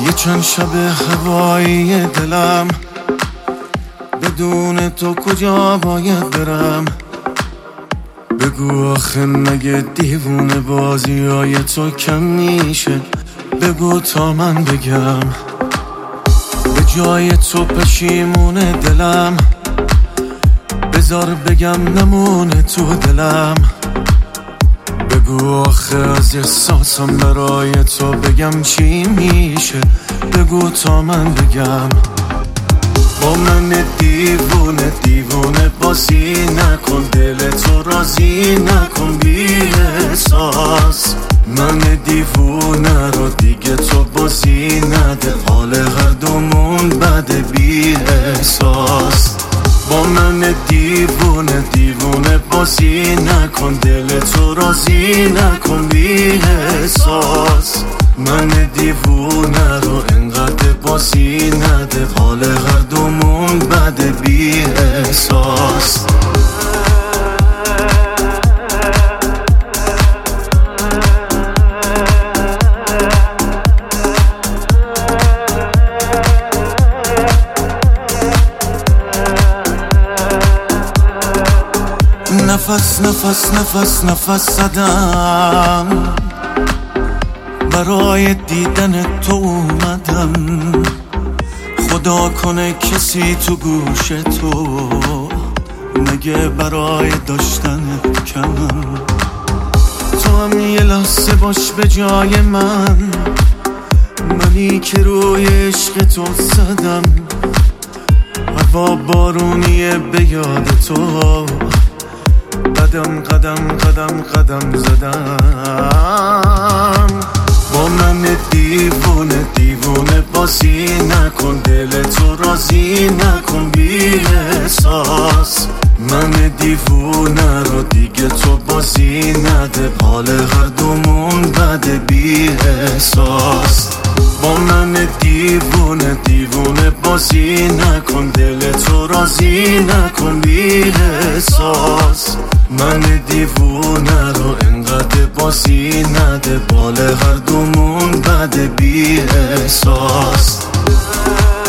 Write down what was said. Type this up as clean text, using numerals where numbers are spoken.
یه چند شب هوایی دلم، بدون تو کجا باید برم؟ بگو آخه مگه دیوونه بازی های تو کم میشه؟ بگو تا من بگم. به جای تو پشیمونه دلم، بذار بگم نمونه تو دلم. بگو آخه از احساسم برای تو بگم چی میشه؟ بگو تا من بگم. با من دیوونه دیوونه بازی نکن، دل تو راضی نکن بی احساس. من دیوونه رو دیگه تو بازی نده، حال هر دومون بده بی احساس. با من دیوونه دیوونه بازی نکن، دل تو راضی نکن بی احساس. من دیوونه رو انقدر بازی نده، حال هر دومون بده بی احساس. نفس نفس نفس نفس زدم، برای دیدن تو اومدم. خدا کنه کسی تو گوش تو مگه برای داشتن کمم. تو هم یه لحظه باش به جای منی که روی عشق تو زدم. هوا بارونیه به یاد تو، قدم قدم قدم قدم زدم. با من دیوونه دیوونه بازی نکن، دل تو راضی نکن بی احساس. من دیوونه رو دیگه تو بازی نده، حال هر دومون بده بی احساس. با من دیوونه دیوونه بازی نکن، دل تو راضی نکن بی احساس. من دیوونه رو انقدر بازی نده، بال هر دومون بده بی احساس.